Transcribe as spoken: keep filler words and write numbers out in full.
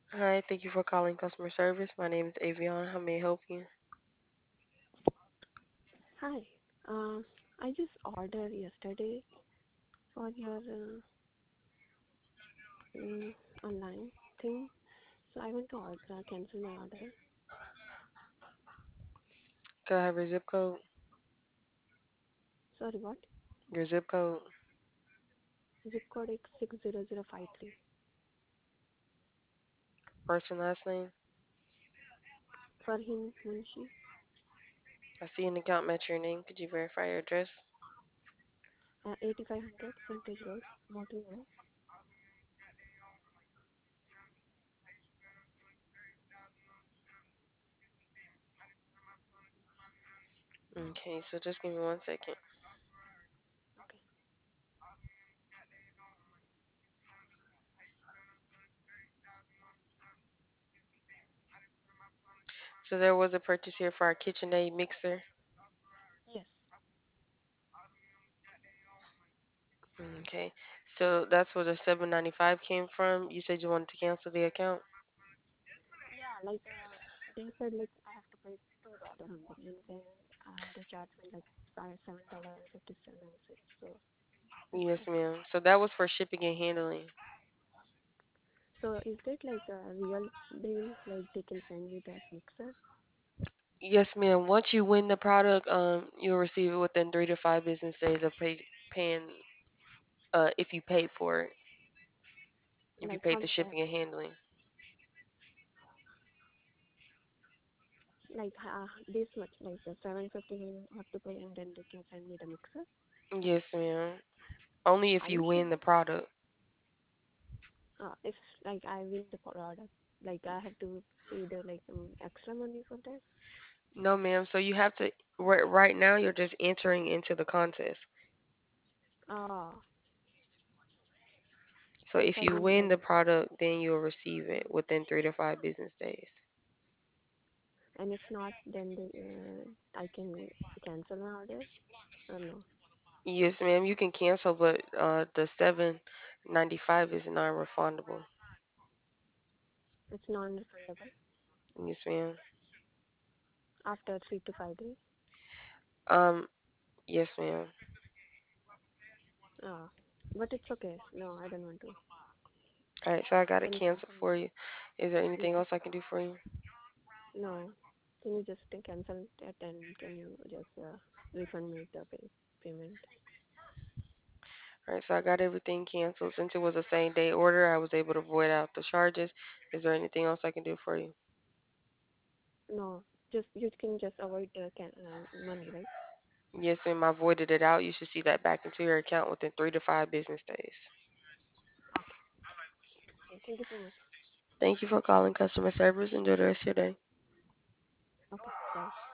Hi, thank you for calling customer service. My name is Avion. How may I help you? Hi. Uh, I just ordered yesterday for your uh, mm, online thing, so I want to order, uh, cancel my order. Could I have your zip code? Sorry, what? Your zip code, Zip code is six zero zero five three. first and last name. Farhin Munshi, I see an account match your name. Could you verify your address? uh, eighty-five hundred Frontage Road, Morton Road. Okay, so just give me one second. Okay. So there was a purchase here for our KitchenAid mixer. Yes. Okay, so that's where the seven ninety-five came from. You said you wanted to cancel the account. Yeah, like uh, they said like I have to pay two dollar only, and then uh, they charge me like five seven dollar and fifty seven cents. So that's Yes, why. ma'am. So that was for shipping and handling. So is that like a real deal? Like they can send me that mixer? Yes, ma'am. Once you win the product, um, you'll receive it within three to five business days of pay, paying. Uh, if you paid for it, if you Like paid how the much I shipping have and to pay? handling. Like uh, this much, like uh, seven fifty I have to pay, and then they can send me the mixer. Yes, ma'am. Only if Are you you sure? win the product. Uh, if like I win the product, like I have to pay the like um, extra money for that. No, ma'am. So you have to right, right now you're just entering into the contest. Ah, So if if I you win, win like, the product, then you'll receive it within three to five business days. and if not, then they, uh, I can cancel my order or no? Yes, ma'am. You can cancel, but uh, the seven ninety five is non-refundable. It's non-refundable Yes, ma'am. after three to five days. Um, yes, ma'am. Ah, but it's okay. No, I don't want to. All right, so I got it Can you canceled cancel for it? you. Is there anything Yeah. else I can do for you? No. Can you just uh, cancel that and can you just uh, refund me the pay payment? All right, so I got everything canceled. Since it was a same day order, I was able to void out the charges. Is there anything else I can do for you? No, just you can just avoid the can uh, money, right? Yes, ma'am. I voided it out. You should see that back into your account within three to five business days. Okay. Okay. Thank you so much. Thank you for calling customer service. Enjoy the rest of your day. Okay. Bye.